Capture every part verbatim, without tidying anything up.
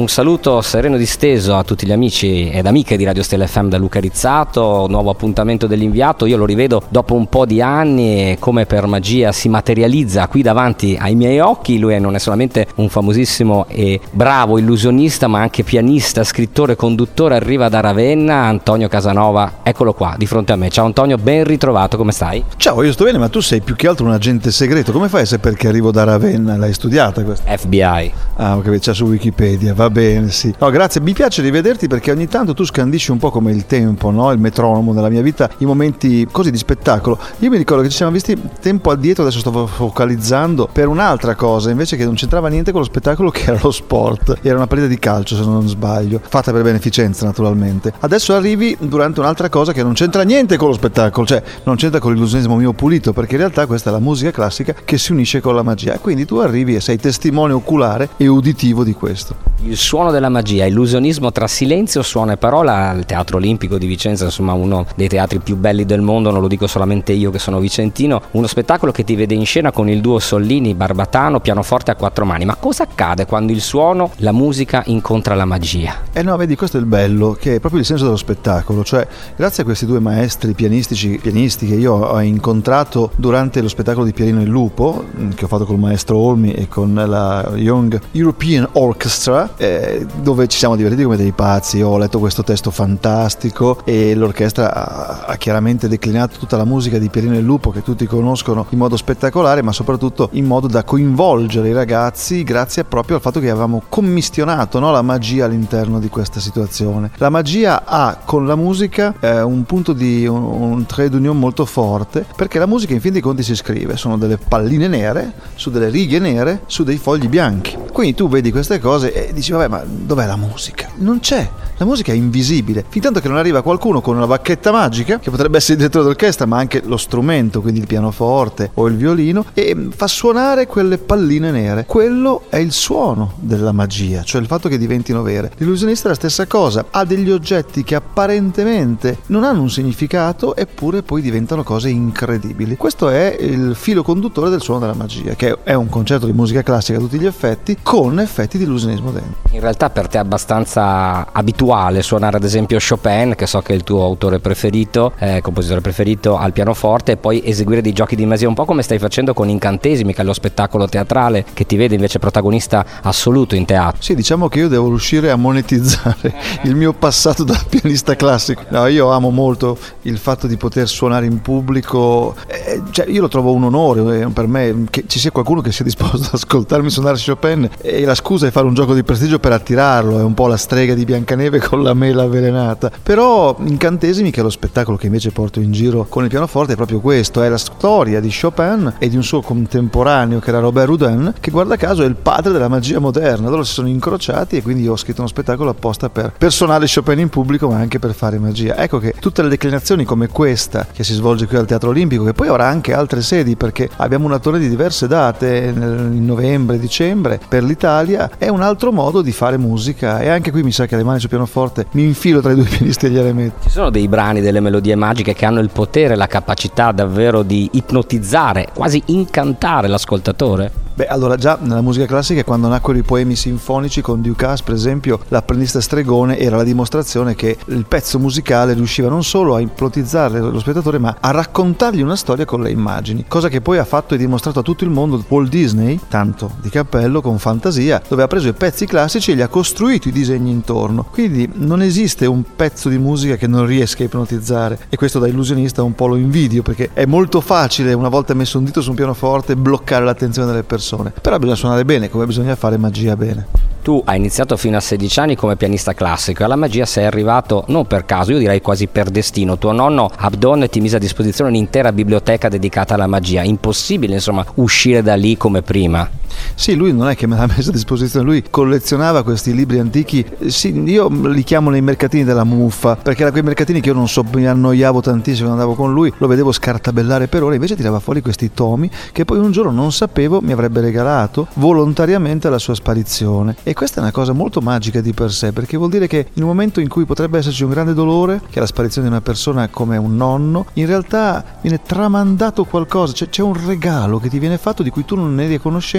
Un saluto sereno disteso a tutti gli amici ed amiche di Radio Stella F M da Luca Rizzato, nuovo appuntamento dell'inviato. Io lo rivedo dopo un po' di anni e come per magia si materializza qui davanti ai miei occhi. Lui non è solamente un famosissimo e bravo illusionista, ma anche pianista, scrittore, conduttore. Arriva da Ravenna, Antonio Casanova, eccolo qua di fronte a me. Ciao Antonio, ben ritrovato, come stai? Ciao, io sto bene, ma tu sei più che altro un agente segreto. Come fai a sapere che arrivo da Ravenna? L'hai studiata questa? F B I. Ah, ok, c'è su Wikipedia, va bene, sì. No, grazie, mi piace rivederti perché ogni tanto tu scandisci un po' come il tempo, no? Il metronomo nella mia vita, i momenti così di spettacolo. Io mi ricordo che ci siamo visti tempo addietro, adesso sto focalizzando per un'altra cosa, invece, che non c'entrava niente con lo spettacolo, che era lo sport. Era una partita di calcio, se non sbaglio, fatta per beneficenza naturalmente. Adesso arrivi durante un'altra cosa che non c'entra niente con lo spettacolo, cioè non c'entra con l'illusionismo mio pulito, perché in realtà questa è la musica classica che si unisce con la magia. Quindi tu arrivi e sei testimone oculare e uditivo di questo. Il suono della magia, illusionismo tra silenzio, suono e parola al Teatro Olimpico di Vicenza, insomma uno dei teatri più belli del mondo, non lo dico solamente io che sono vicentino. Uno spettacolo che ti vede in scena con il duo Sollini Barbatano, pianoforte a quattro mani. Ma cosa accade quando il suono, la musica incontra la magia? Eh no, vedi, questo è il bello, che è proprio il senso dello spettacolo. Cioè, grazie a questi due maestri pianistici, pianisti che io ho incontrato durante lo spettacolo di Pierino il Lupo, che ho fatto col maestro Olmi e con la Young European Orchestra, eh, dove ci siamo divertiti come dei pazzi. Ho letto questo testo fantastico e l'orchestra ha, ha chiaramente declinato tutta la musica di Pierino il Lupo, che tutti conoscono, in modo spettacolare, ma soprattutto in modo da coinvolgere i ragazzi, grazie proprio al fatto che avevamo commissionato, no, la magia all'interno di questa situazione. La magia ha con la musica eh, un punto di un, un trait d'union molto forte, perché la musica in fin dei conti si scrive, sono delle palline nere su delle righe nere su dei fogli bianchi. Quindi tu vedi queste cose e dici vabbè, ma dov'è la musica? Non c'è, la musica è invisibile, fintanto che non arriva qualcuno con una bacchetta magica, che potrebbe essere il direttore d'orchestra ma anche lo strumento, quindi il pianoforte o il violino, e fa suonare quelle palline nere. Quello è il suono della magia, cioè il fatto che diventino vere. L'illusionista è la stessa cosa, ha degli oggetti che apparentemente non hanno un significato eppure poi diventano cose incredibili. Questo è il filo conduttore del suono della magia, che è un concerto di musica classica a tutti gli effetti, con effetti di illusionismo dentro. In realtà per te è abbastanza abituale suonare ad esempio Chopin, che so che è il tuo autore preferito, eh, compositore preferito, al pianoforte, e poi eseguire dei giochi di magia, un po' come stai facendo con Incantesimi, che è lo spettacolo teatrale che ti vede invece protagonista assoluto in teatro. Sì, diciamo che io devo riuscire a monetizzare il mio passato da pianista classico. No, io amo molto il fatto di poter suonare in pubblico, eh, cioè io lo trovo un onore eh, per me che ci sia qualcuno che sia disposto ad ascoltarmi suonare Chopin, e la scusa è fare un gioco di prestigio per attirarlo, è un po' la strega di Biancaneve con la mela avvelenata. Però Incantesimi, che è lo spettacolo che invece porto in giro con il pianoforte, è proprio questo, è la storia di Chopin e di un suo contemporaneo che era Robert Houdin, che guarda caso è il padre della magia moderna. Loro si sono incrociati e quindi ho scritto uno spettacolo apposta per, per suonare Chopin in pubblico ma anche per fare magia. Ecco che tutte le declinazioni come questa, che si svolge qui al Teatro Olimpico, che poi avrà anche altre sedi perché abbiamo una tournée di diverse date in novembre, dicembre per l'Italia, è un altro modo di fare musica. E anche qui mi sa che le mani sul pianoforte mi infilo tra i due pianisti e gliele metto. Ci sono dei brani, delle melodie magiche che hanno il potere, la capacità davvero di ipnotizzare, quasi incantare l'ascoltatore? Beh, allora già nella musica classica, quando nacquero i poemi sinfonici con Dukas, per esempio, l'apprendista stregone era la dimostrazione che il pezzo musicale riusciva non solo a ipnotizzare lo spettatore ma a raccontargli una storia con le immagini, cosa che poi ha fatto e dimostrato a tutto il mondo Walt Disney, tanto di cappello, con Fantasia, dove ha preso i pezzi classici e gli ha costruito i disegni intorno. Quindi non esiste un pezzo di musica che non riesca a ipnotizzare, e questo da illusionista un po' lo invidio, perché è molto facile, una volta messo un dito su un pianoforte, bloccare l'attenzione delle persone. Però bisogna suonare bene, come bisogna fare magia bene. Tu hai iniziato fino a sedici anni come pianista classico e alla magia sei arrivato non per caso, io direi quasi per destino. Tuo nonno Abdon ti mise a disposizione un'intera biblioteca dedicata alla magia. Impossibile insomma uscire da lì come prima. Sì, lui non è che me l'ha messa a disposizione, lui collezionava questi libri antichi. Sì, io li chiamo nei mercatini della muffa, perché era quei mercatini che io non so, mi annoiavo tantissimo quando andavo con lui, lo vedevo scartabellare per ore, invece tirava fuori questi tomi che poi un giorno non sapevo mi avrebbe regalato volontariamente alla sua sparizione. E questa è una cosa molto magica di per sé, perché vuol dire che in un momento in cui potrebbe esserci un grande dolore, che è la sparizione di una persona come un nonno, in realtà viene tramandato qualcosa, cioè c'è un regalo che ti viene fatto di cui tu non ne eri a conoscenza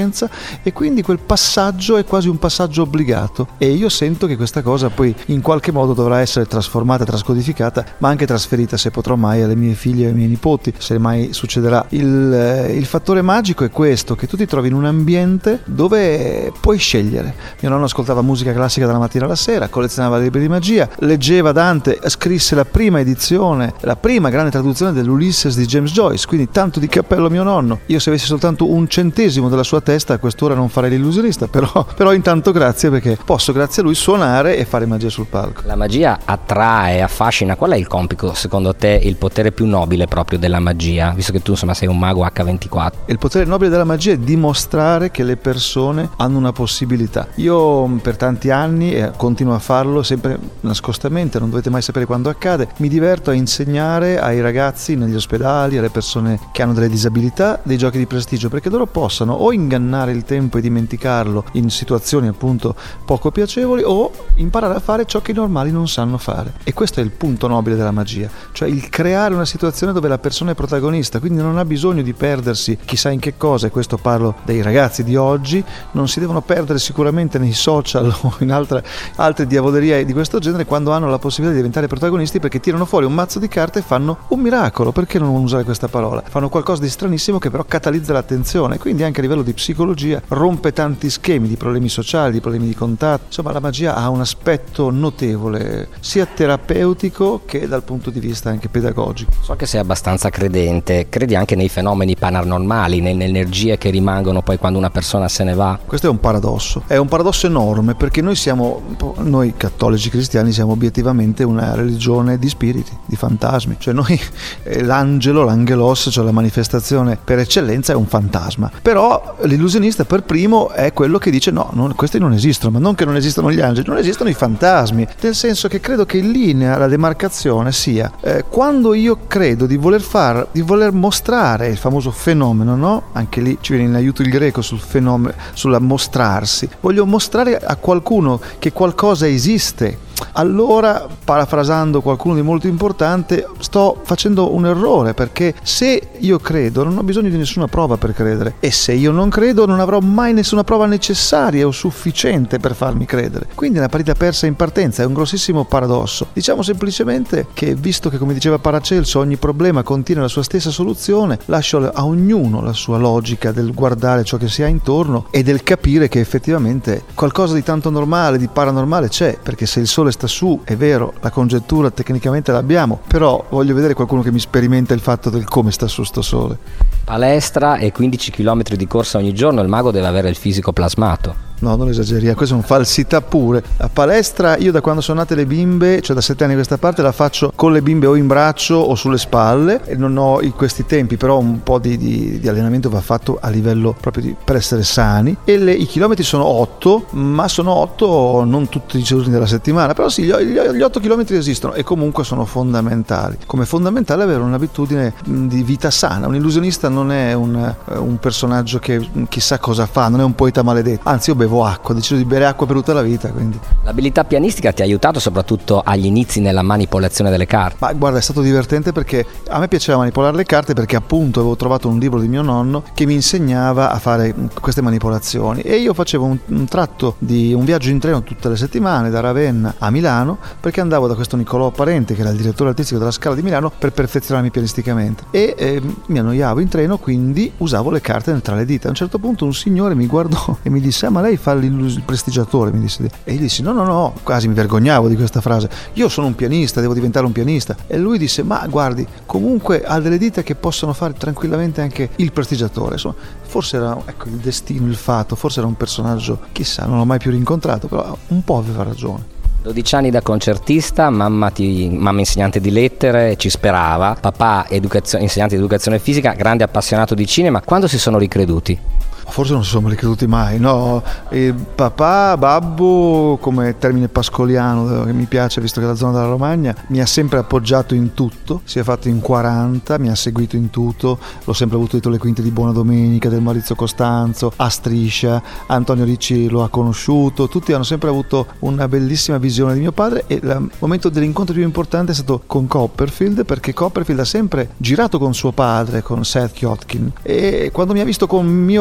e quindi quel passaggio è quasi un passaggio obbligato, e io sento che questa cosa poi in qualche modo dovrà essere trasformata, trascodificata, ma anche trasferita, se potrò mai, alle mie figlie e ai miei nipoti, se mai succederà. Il, il fattore magico è questo, che tu ti trovi in un ambiente dove puoi scegliere. Mio nonno ascoltava musica classica dalla mattina alla sera, collezionava libri di magia, leggeva Dante, scrisse la prima edizione, la prima grande traduzione dell'Ulysses di James Joyce, quindi tanto di cappello mio nonno. Io se avessi soltanto un centesimo della sua testa a quest'ora non farei l'illusionista, però, però intanto grazie, perché posso grazie a lui suonare e fare magia sul palco. La magia attrae, affascina. Qual è il compito secondo te, il potere più nobile proprio della magia, visto che tu insomma sei un mago acca ventiquattro? Il potere nobile della magia è dimostrare che le persone hanno una possibilità. Io per tanti anni, e continuo a farlo sempre nascostamente, non dovete mai sapere quando accade, mi diverto a insegnare ai ragazzi negli ospedali, alle persone che hanno delle disabilità, dei giochi di prestigio, perché loro possano o ingannare il tempo e dimenticarlo in situazioni appunto poco piacevoli, o imparare a fare ciò che i normali non sanno fare. E questo è il punto nobile della magia, cioè il creare una situazione dove la persona è protagonista, quindi non ha bisogno di perdersi chissà in che cosa, e questo parlo dei ragazzi di oggi, non si devono perdere sicuramente nei social o in altre, altre diavolerie di questo genere, quando hanno la possibilità di diventare protagonisti, perché tirano fuori un mazzo di carte e fanno un miracolo, perché non usare questa parola? Fanno qualcosa di stranissimo che però catalizza l'attenzione, quindi anche a livello di psicologia rompe tanti schemi di problemi sociali, di problemi di contatto. Insomma, la magia ha un aspetto notevole, sia terapeutico che dal punto di vista anche pedagogico. So che sei abbastanza credente, credi anche nei fenomeni paranormali, nelle energie che rimangono poi quando una persona se ne va? Questo è un paradosso, è un paradosso enorme, perché noi siamo, noi cattolici cristiani siamo obiettivamente una religione di spiriti, di fantasmi, cioè noi l'angelo, l'angelos, cioè la manifestazione per eccellenza è un fantasma, però l'illusionista per primo è quello che dice no, non, questi non esistono, ma non che non esistono gli angeli, non esistono i fantasmi, nel senso che credo che in linea la demarcazione sia eh, quando io credo di voler far, di voler mostrare il famoso fenomeno, no? Anche lì ci viene in aiuto il greco sul fenomeno, sulla mostrarsi, voglio mostrare a qualcuno che qualcosa esiste. Allora, parafrasando qualcuno di molto importante, sto facendo un errore, perché se io credo non ho bisogno di nessuna prova per credere, e se io non credo non avrò mai nessuna prova necessaria o sufficiente per farmi credere. Quindi è una partita persa in partenza, è un grossissimo paradosso. Diciamo semplicemente che, visto che, come diceva Paracelso, ogni problema contiene la sua stessa soluzione, lascio a ognuno la sua logica del guardare ciò che si ha intorno e del capire che effettivamente qualcosa di tanto normale, di paranormale c'è, perché se il sole sta su, è vero, la congettura tecnicamente l'abbiamo, però voglio vedere qualcuno che mi sperimenta il fatto del come sta su sto sole. Palestra e quindici chilometri di corsa ogni giorno, il mago deve avere il fisico plasmato. No, non esageriamo, queste sono falsità pure. La palestra, io da quando sono nate le bimbe, cioè da sette anni a questa parte, la faccio con le bimbe o in braccio o sulle spalle, e non ho in questi tempi, però un po' di, di, di allenamento va fatto a livello proprio di, per essere sani, e le, i chilometri sono otto, ma sono otto non tutti i giorni della settimana, però sì, gli, gli otto chilometri esistono e comunque sono fondamentali. Come fondamentale avere un'abitudine di vita sana. Un illusionista non è un, un personaggio che chissà cosa fa, non è un poeta maledetto, anzi io bevo acqua, decido di bere acqua per tutta la vita, quindi. L'abilità pianistica ti ha aiutato soprattutto agli inizi nella manipolazione delle carte? Ma guarda, è stato divertente, perché a me piaceva manipolare le carte, perché appunto avevo trovato un libro di mio nonno che mi insegnava a fare queste manipolazioni, e io facevo un, un tratto di un viaggio in treno tutte le settimane da Ravenna a Milano, perché andavo da questo Niccolò Parente, che era il direttore artistico della Scala di Milano, per perfezionarmi pianisticamente, e eh, mi annoiavo in treno, quindi usavo le carte tra le dita. A un certo punto un signore mi guardò e mi disse: ah, ma lei fa il prestigiatore, mi disse, e io dissi no no no, quasi mi vergognavo di questa frase, io sono un pianista, devo diventare un pianista, e lui disse: ma guardi, comunque ha delle dita che possono fare tranquillamente anche il prestigiatore. Insomma, forse era, ecco, il destino, il fatto, forse era un personaggio, chissà, non l'ho mai più rincontrato, però un po' aveva ragione. dodici anni da concertista, mamma, ti, mamma insegnante di lettere, ci sperava, papà educazio, insegnante di educazione fisica, grande appassionato di cinema. Quando si sono ricreduti? Forse non si sono ricreduti mai, no, e papà, babbo, come termine pascoliano che mi piace, visto che è la zona della Romagna, mi ha sempre appoggiato in tutto, si è fatto in quaranta, mi ha seguito in tutto, l'ho sempre avuto dietro le quinte di Buona Domenica, del Maurizio Costanzo, a Striscia, Antonio Ricci lo ha conosciuto, tutti hanno sempre avuto una bellissima visione di mio padre, e il momento dell'incontro più importante è stato con Copperfield, perché Copperfield ha sempre girato con suo padre, con Seth Kotkin, e quando mi ha visto con mio padre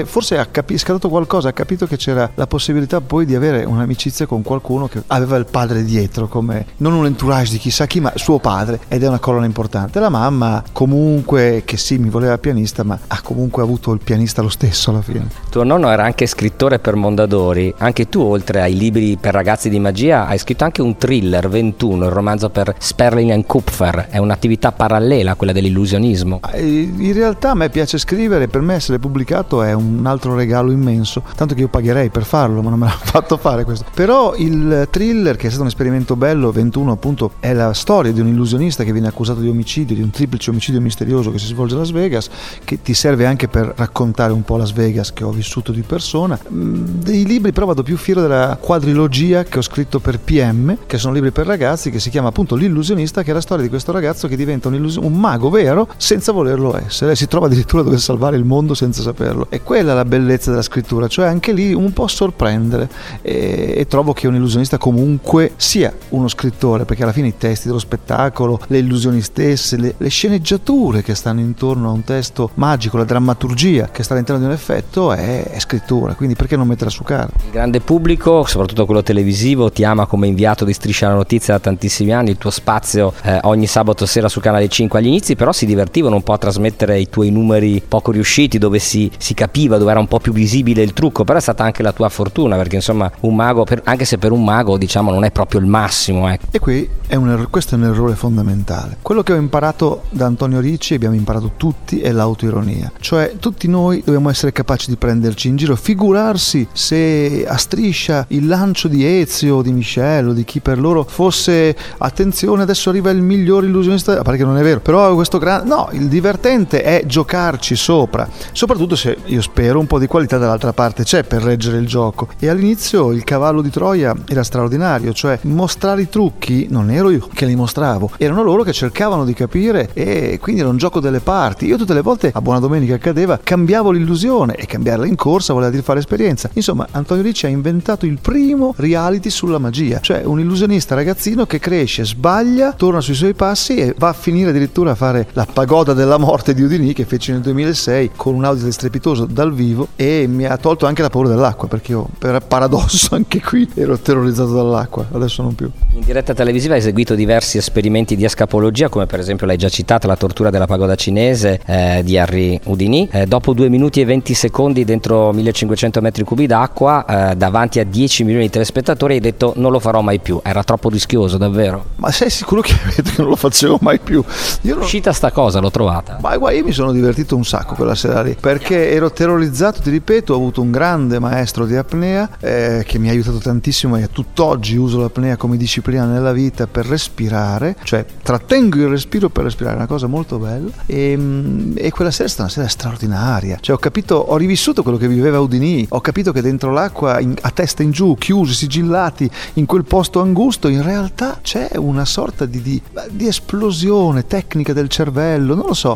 forse, forse ha capi- scattato qualcosa, ha capito che c'era la possibilità poi di avere un'amicizia con qualcuno che aveva il padre dietro, come non un entourage di chissà chi, ma suo padre, ed è una colonna importante. La mamma comunque, che sì, mi voleva pianista, ma ha comunque avuto il pianista lo stesso alla fine. Tuo nonno era anche scrittore per Mondadori. Anche tu, oltre ai libri per ragazzi di magia, hai scritto anche un thriller, ventuno, il romanzo per Sperling and Kupfer. È un'attività parallela a quella dell'illusionismo. In realtà a me piace scrivere, per me essere pubblicato è un altro regalo immenso, tanto che io pagherei per farlo, ma non me l'ha fatto fare questo. Però il thriller, che è stato un esperimento bello, ventuno appunto, è la storia di un illusionista che viene accusato di omicidio, di un triplice omicidio misterioso che si svolge a Las Vegas, che ti serve anche per raccontare un po' Las Vegas, che ho vissuto di persona. Dei libri però vado più fiero della quadrilogia che ho scritto per P M, che sono libri per ragazzi, che si chiama appunto L'illusionista, che è la storia di questo ragazzo che diventa un, illus- un mago vero senza volerlo essere, si trova addirittura a dover salvare il mondo senza saperlo. E quella è la bellezza della scrittura, cioè anche lì un po' sorprendere, e, e trovo che un illusionista comunque sia uno scrittore, perché alla fine i testi dello spettacolo, le illusioni stesse, le, le sceneggiature che stanno intorno a un testo magico, la drammaturgia che sta all'interno di un effetto è, è scrittura, quindi perché non metterla su carta? Il grande pubblico, soprattutto quello televisivo, ti ama come inviato di Striscia la Notizia da tantissimi anni, il tuo spazio eh, ogni sabato sera su Canale cinque. Agli inizi però si divertivano un po' a trasmettere i tuoi numeri poco riusciti, dove si, si capiva, dove era un po' più visibile il trucco, però è stata anche la tua fortuna, perché insomma un mago, per, anche se per un mago diciamo non è proprio il massimo, ecco. E qui è un errore, questo è un errore fondamentale. Quello che ho imparato da Antonio Ricci, abbiamo imparato tutti, è l'autoironia, cioè tutti noi dobbiamo essere capaci di prenderci in giro, figurarsi se a Striscia il lancio di Ezio o di Michel o di chi per loro fosse attenzione adesso arriva il miglior illusionista, perché non è vero, però questo grande, no, il divertente è giocarci sopra, soprattutto se io spero un po' di qualità dall'altra parte c'è per reggere il gioco. E all'inizio il cavallo di Troia era straordinario, cioè mostrare i trucchi non ero io che li mostravo, erano loro che cercavano di capire, e quindi era un gioco delle parti. Io tutte le volte a Buona Domenica accadeva, cambiavo l'illusione, e cambiarla in corsa voleva dire fare esperienza. Insomma, Antonio Ricci ha inventato il primo reality sulla magia, cioè un illusionista ragazzino che cresce, sbaglia, torna sui suoi passi e va a finire addirittura a fare la pagoda della morte di Houdini, che fece nel duemilasei con un audio strepitoso dal vivo, e mi ha tolto anche la paura dell'acqua, perché io per paradosso anche qui ero terrorizzato dall'acqua, adesso non più. In diretta televisiva hai eseguito diversi esperimenti di escapologia, come per esempio l'hai già citata, la tortura della pagoda cinese eh, di Henri Houdini. Eh, dopo due minuti e venti secondi dentro millecinquecento metri cubi d'acqua, eh, davanti a dieci milioni di telespettatori, hai detto non lo farò mai più. Era troppo rischioso, davvero? Ma sei sicuro che avete che non lo facevo mai più? Io non... Uscita sta cosa, l'ho trovata. Ma guarda, io mi sono divertito un sacco quella sera lì, perché ero terrorizzato, ti ripeto, ho avuto un grande maestro di apnea eh, che mi ha aiutato tantissimo, e a tutt'oggi uso l'apnea come disciplina nella vita per respirare, cioè trattengo il respiro per respirare, è una cosa molto bella, e, e quella sera è stata una sera straordinaria, cioè ho capito, ho rivissuto quello che viveva Houdini, ho capito che dentro l'acqua in, a testa in giù, chiusi, sigillati in quel posto angusto, in realtà c'è una sorta di, di, di esplosione tecnica del cervello, non lo so,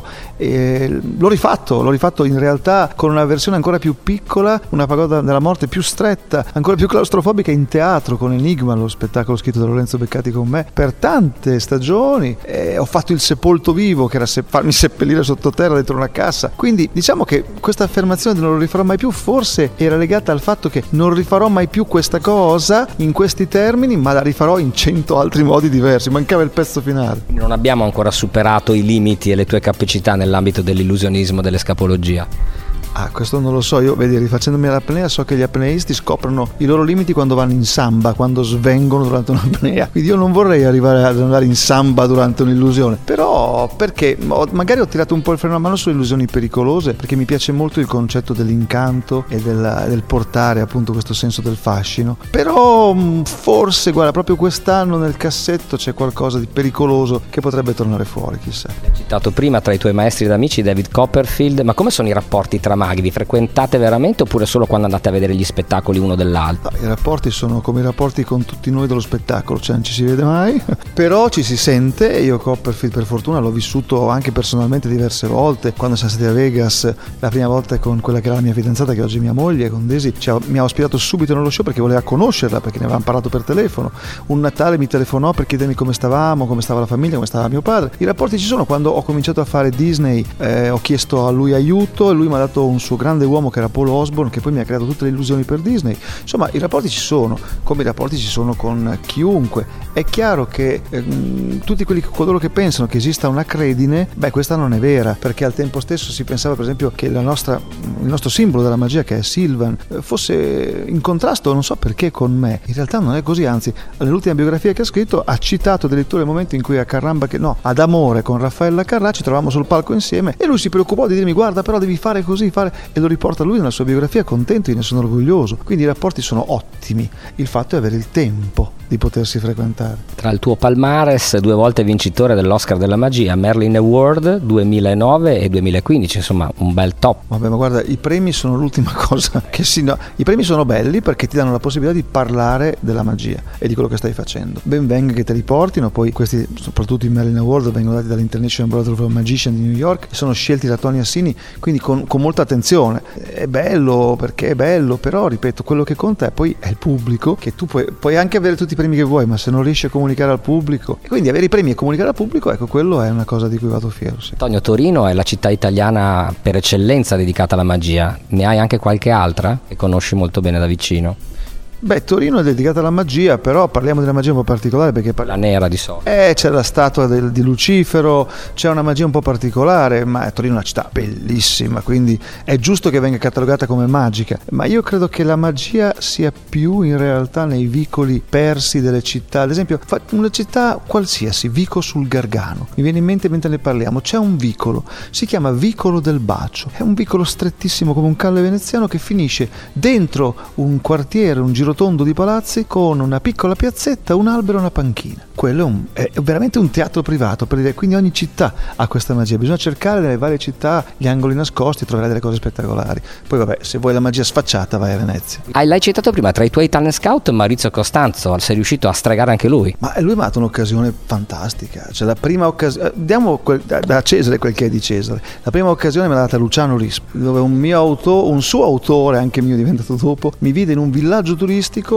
e l'ho rifatto, l'ho rifatto in realtà con una versione ancora più piccola, una pagoda della morte più stretta, ancora più claustrofobica, in teatro con Enigma, lo spettacolo scritto da Lorenzo Beccati con me per tante stagioni. E ho fatto il sepolto vivo, che era se- farmi seppellire sottoterra dentro una cassa, quindi diciamo che questa affermazione di non lo rifarò mai più forse era legata al fatto che non rifarò mai più questa cosa in questi termini, ma la rifarò in cento altri modi diversi, mancava il pezzo finale. Non abbiamo ancora superato i limiti e le tue capacità nell'ambito dell'illusionismo, dell'escapologia. Ah, questo non lo so, io vedi, rifacendomi all'apnea so che gli apneisti scoprono i loro limiti quando vanno in samba, quando svengono durante un'apnea, quindi io non vorrei arrivare ad andare in samba durante un'illusione, però perché ho, magari ho tirato un po' il freno a mano sulle illusioni pericolose, perché mi piace molto il concetto dell'incanto e del, del portare appunto questo senso del fascino, però forse, guarda, proprio quest'anno nel cassetto c'è qualcosa di pericoloso che potrebbe tornare fuori, chissà. Hai citato prima tra i tuoi maestri ed amici David Copperfield, ma come sono i rapporti tra maghi? Vi frequentate veramente oppure solo quando andate a vedere gli spettacoli uno dell'altro? I rapporti sono come i rapporti con tutti noi dello spettacolo, cioè non ci si vede mai, però ci si sente. Io Copperfield per fortuna l'ho vissuto anche personalmente diverse volte, quando siamo stati a Vegas la prima volta con quella che era la mia fidanzata, che oggi è mia moglie, con Daisy, cioè, mi ha ospitato subito nello show perché voleva conoscerla, perché ne avevamo parlato per telefono. Un Natale mi telefonò per chiedermi come stavamo, come stava la famiglia, come stava mio padre. I rapporti ci sono. Quando ho cominciato a fare Disney eh, ho chiesto a lui aiuto e lui mi ha dato un suo grande uomo che era Paul Osborne, che poi mi ha creato tutte le illusioni per Disney. Insomma, i rapporti ci sono, come i rapporti ci sono con chiunque. È chiaro che ehm, tutti quelli coloro che pensano che esista una credine, beh, questa non è vera, perché al tempo stesso si pensava per esempio che la nostra, il nostro simbolo della magia, che è Sylvan, fosse in contrasto, non so perché, con me. In realtà non è così, anzi, nell'ultima biografia che ha scritto ha citato addirittura il momento in cui a Carramba, che no, ad Amore con Raffaella Carrà ci trovavamo sul palco insieme e lui si preoccupò di dirmi: guarda, però devi fare così, fare, e lo riporta lui nella sua biografia, contento, io ne sono orgoglioso. Quindi i rapporti sono ottimi, il fatto è avere il tempo di potersi frequentare. Tra il tuo palmares, due volte vincitore dell'Oscar della magia, Merlin Award duemilanove e duemilaquindici, insomma un bel top. Vabbè, ma guarda, i premi sono l'ultima cosa che si... No, i premi sono belli perché ti danno la possibilità di parlare della magia e di quello che stai facendo. Ben venga che te li portino, poi questi, soprattutto i Merlin Award, vengono dati dall'International Brotherhood of Magicians di New York e sono scelti da Tony Assini, quindi con, con molta attenzione. È bello perché è bello, però ripeto, quello che conta è poi è il pubblico, che tu puoi, puoi anche avere tutti i premi che vuoi, ma se non riesci a comunicare al pubblico, e quindi avere i premi e comunicare al pubblico, ecco, quello è una cosa di cui vado fiero. Sì. Antonio, Torino è la città italiana per eccellenza dedicata alla magia. Ne hai anche qualche altra che conosci molto bene da vicino? Beh, Torino è dedicata alla magia, però parliamo di una magia un po' particolare, perché parli... la nera di solito. Eh, c'è la statua del, di Lucifero, c'è una magia un po' particolare, ma Torino è una città bellissima, quindi è giusto che venga catalogata come magica. Ma io credo che la magia sia più in realtà nei vicoli persi delle città. Ad esempio, una città qualsiasi, Vico sul Gargano, mi viene in mente mentre ne parliamo, c'è un vicolo, si chiama Vicolo del Bacio, è un vicolo strettissimo come un calle veneziano che finisce dentro un quartiere, un giro rotondo di palazzi con una piccola piazzetta, un albero e una panchina. Quello è, un, è veramente un teatro privato, per dire, quindi ogni città ha questa magia, bisogna cercare nelle varie città gli angoli nascosti, troverai delle cose spettacolari. Poi vabbè, se vuoi la magia sfacciata vai a Venezia. Ah, l'hai citato prima, tra i tuoi talent scout Maurizio Costanzo, sei riuscito a stregare anche lui? Ma lui mi ha dato un'occasione fantastica, cioè la prima occasione, diamo quel, da Cesare quel che è di Cesare, la prima occasione me l'ha data Luciano Rispoli, dove un mio autore, un suo autore, anche mio diventato dopo, mi vide in un villaggio turistico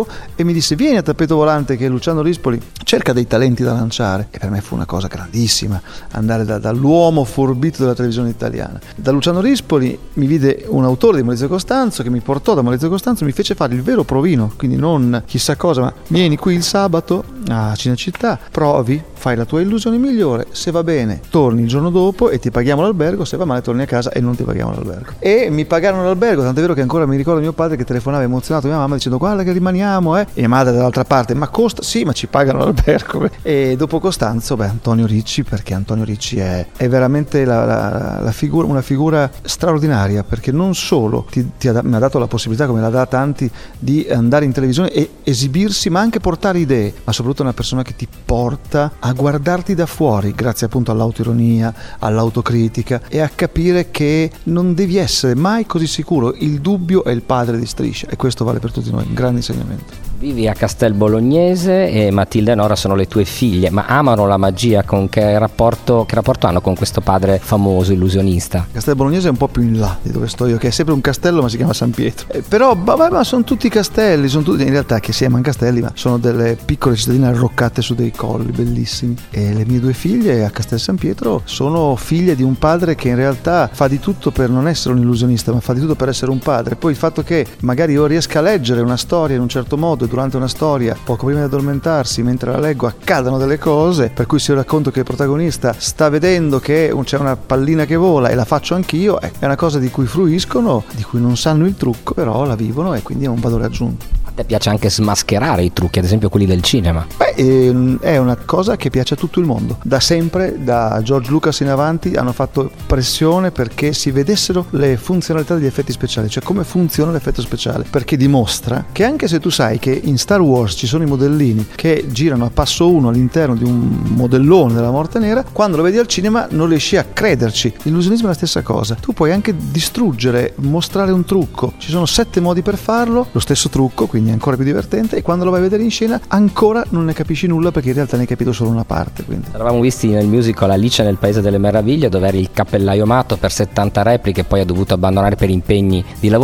e mi disse: vieni a Tappeto Volante che Luciano Rispoli cerca dei talenti da lanciare. E per me fu una cosa grandissima andare da, dall'uomo forbito della televisione italiana. Da Luciano Rispoli mi vide un autore di Maurizio Costanzo che mi portò da Maurizio Costanzo, mi fece fare il vero provino, quindi non chissà cosa, ma vieni qui il sabato a Cinecittà, provi, fai la tua illusione migliore, se va bene torni il giorno dopo e ti paghiamo l'albergo, se va male torni a casa e non ti paghiamo l'albergo. E mi pagarono l'albergo, tant'è vero che ancora mi ricordo mio padre che telefonava emozionato a mia mamma dicendo: guarda che rimaniamo, eh e mia madre dall'altra parte: ma costa? Sì, ma ci pagano l'albergo. E dopo Costanzo, beh, Antonio Ricci, perché Antonio Ricci è, è veramente la, la, la figura, una figura straordinaria, perché non solo ti, ti ha, mi ha dato la possibilità, come l'ha data a tanti, di andare in televisione e esibirsi, ma anche portare idee, ma soprattutto è una persona che ti porta a guardarti da fuori, grazie appunto all'autoironia, all'autocritica, e a capire che non devi essere mai così sicuro. Il dubbio è il padre di Striscia, e questo vale per tutti noi, un grande insegnamento. Vivi a Castel Bolognese e Matilde e Nora sono le tue figlie, ma amano la magia. Con che rapporto, che rapporto hanno con questo padre famoso, illusionista? Castel Bolognese è un po' più in là di dove sto io, che è sempre un castello ma si chiama San Pietro, eh, però vabbè, ma sono tutti castelli, sono tutti, in realtà che si chiamano castelli, ma sono delle piccole cittadine arroccate su dei colli bellissimi. E le mie due figlie a Castel San Pietro sono figlie di un padre che in realtà fa di tutto per non essere un illusionista, ma fa di tutto per essere un padre. Poi il fatto che magari io riesca a leggere una storia in un certo modo, durante una storia, poco prima di addormentarsi, mentre la leggo accadano delle cose per cui se io racconto che il protagonista sta vedendo che c'è una pallina che vola e la faccio anch'io, è una cosa di cui fruiscono, di cui non sanno il trucco, però la vivono e quindi è un valore aggiunto. A te piace anche smascherare i trucchi, ad esempio quelli del cinema? Beh, è una cosa che piace a tutto il mondo. Da sempre, da George Lucas in avanti, hanno fatto pressione perché si vedessero le funzionalità degli effetti speciali, cioè come funziona l'effetto speciale, perché dimostra che anche se tu sai che in Star Wars ci sono i modellini che girano a passo uno all'interno di un modellone della Morte Nera, quando lo vedi al cinema non riesci a crederci. L'illusionismo è la stessa cosa, tu puoi anche distruggere, mostrare un trucco, ci sono sette modi per farlo, lo stesso trucco, quindi è ancora più divertente, e quando lo vai a vedere in scena ancora non ne capisci nulla perché in realtà ne hai capito solo una parte. Quindi eravamo visti nel musical Alice nel Paese delle Meraviglie, dove eri il cappellaio matto per settanta repliche e poi ha dovuto abbandonare per impegni di lavoro.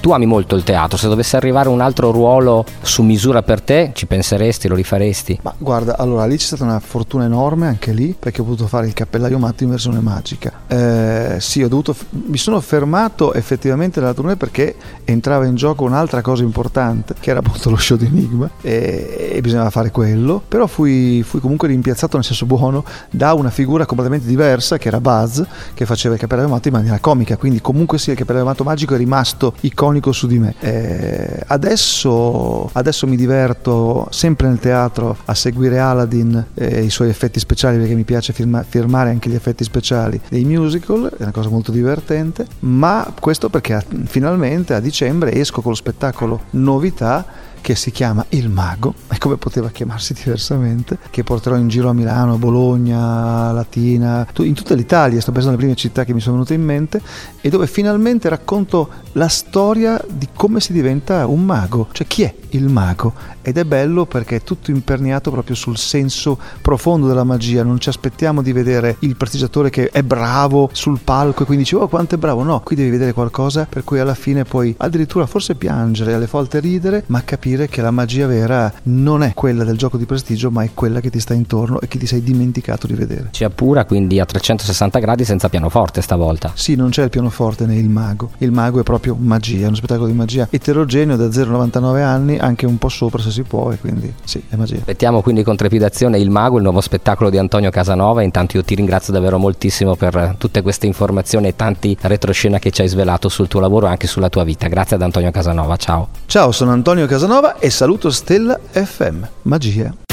Tu ami molto il teatro, se dovesse arrivare un altro ruolo su misura per te, ci penseresti, lo rifaresti? Ma guarda, allora lì c'è stata una fortuna enorme anche lì, perché ho potuto fare il Cappellaio Matto in versione magica. Eh, sì, ho dovuto, mi sono fermato effettivamente dalla tournée perché entrava in gioco un'altra cosa importante, che era appunto lo show di Enigma, e, e bisognava fare quello, però fui, fui comunque rimpiazzato nel senso buono da una figura completamente diversa, che era Buzz, che faceva il Cappellaio Matto in maniera comica, quindi comunque sì, il Cappellaio Matto magico è rimasto iconico su di me. Eh, adesso, adesso mi diverto sempre nel teatro a seguire Aladdin e i suoi effetti speciali, perché mi piace firma, firmare anche gli effetti speciali dei musical, è una cosa molto divertente, ma questo perché a, finalmente a dicembre esco con lo spettacolo novità che si chiama Il Mago, e come poteva chiamarsi diversamente, che porterò in giro a Milano, Bologna, Latina, in tutta l'Italia, sto pensando alle prime città che mi sono venute in mente, e dove finalmente racconto la storia di come si diventa un mago, cioè chi è il mago, ed è bello perché è tutto imperniato proprio sul senso profondo della magia. Non ci aspettiamo di vedere il prestigiatore che è bravo sul palco e quindi dici oh quanto è bravo, no, qui devi vedere qualcosa per cui alla fine puoi addirittura forse piangere, alle volte ridere, ma capire che la magia vera non è quella del gioco di prestigio, ma è quella che ti sta intorno e che ti sei dimenticato di vedere. Ci appura quindi a trecentosessanta gradi senza pianoforte stavolta. Sì, non c'è il pianoforte né il mago, il mago è proprio magia, è uno spettacolo di magia eterogeneo da zero a novantanove anni, anche un po' sopra se si può, e quindi sì, è magia. Aspettiamo quindi con trepidazione Il Mago, il nuovo spettacolo di Antonio Casanova. Intanto io ti ringrazio davvero moltissimo per tutte queste informazioni e tanti retroscena che ci hai svelato sul tuo lavoro e anche sulla tua vita. Grazie ad Antonio Casanova, ciao. Ciao, sono Antonio Casanova e saluto Stella F M. Magia.